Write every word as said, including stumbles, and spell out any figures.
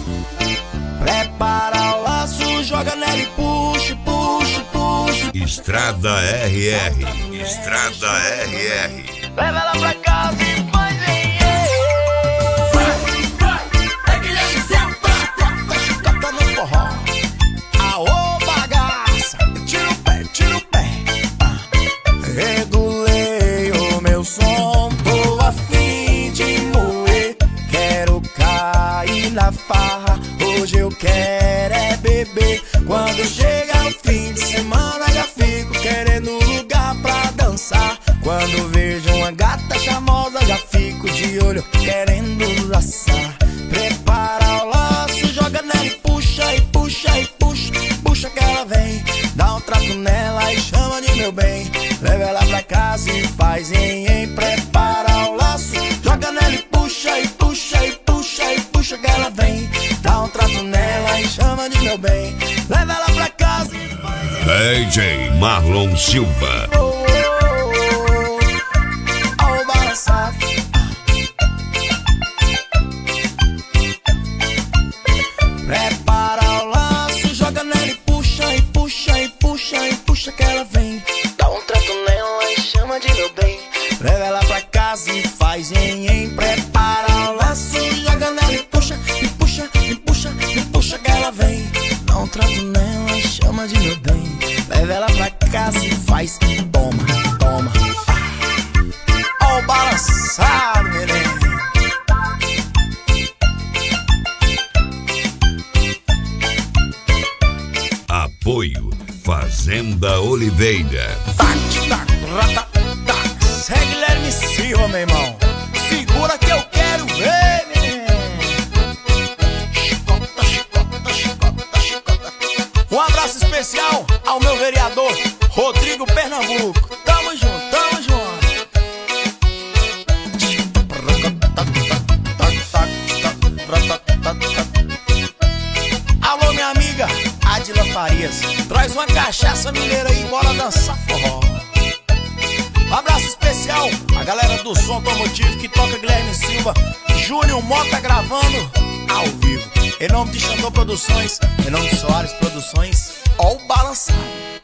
Prepara o laço, joga nela e puxa, puxa, puxa. Estrada R R, Estrada R R. Leva ela pra casa e faz em é Guilherme Silva. Chicota no forró. Aô, bagaça. Tira o pé, tira o pé. ah. Regulei o meu som, tô a fim de moer. Quero cair na farra, hoje eu quero é beber. Quando chega o fim de semana já fico querendo lugar pra dançar. Quando vejo uma gata charmosa já fico de olho querendo laçar. Prepara o laço, joga nela e puxa, e puxa, e puxa. Puxa que ela vem, dá um trato nela e chama de meu bem. Leva ela pra casa e faz em, em. Prepara o laço, joga nela e puxa, e puxa, e puxa, e puxa que ela vem. Dá um trato nela e chama de meu bem. Leva ela pra casa e faz em, D J Marlon Silva. oh, oh, oh, oh, balançar. Prepara o laço, joga nela e puxa, e puxa, e puxa, e puxa que ela vem. Dá um trato nela e chama de meu bem. Leva ela pra casa e faz em, em. Prepara o laço, joga nela e puxa, e puxa, e puxa, e puxa que ela vem. Dá um trato nela e chama de meu bem. Leva ela pra casa e faz, toma, toma. Ó o balançado, menino. Apoio Fazenda Oliveira. Tac, tac, rata, tac. Segue Guilherme Silva, meu irmão. Segura que eu quero ver, menino. Chicota, chicota, chicota, chicota. Um abraço especial ao meu vereador Rodrigo Pernambuco. Tamo junto, tamo junto. Alô, minha amiga Adila Farias, traz uma cachaça mineira aí, bora dançar forró. Um abraço especial a galera do som automotivo que toca Guilherme Silva, Júnior Mota gravando ao vivo. Em nome de Xandô Produções, em nome de Soares Produções, ó o balançado.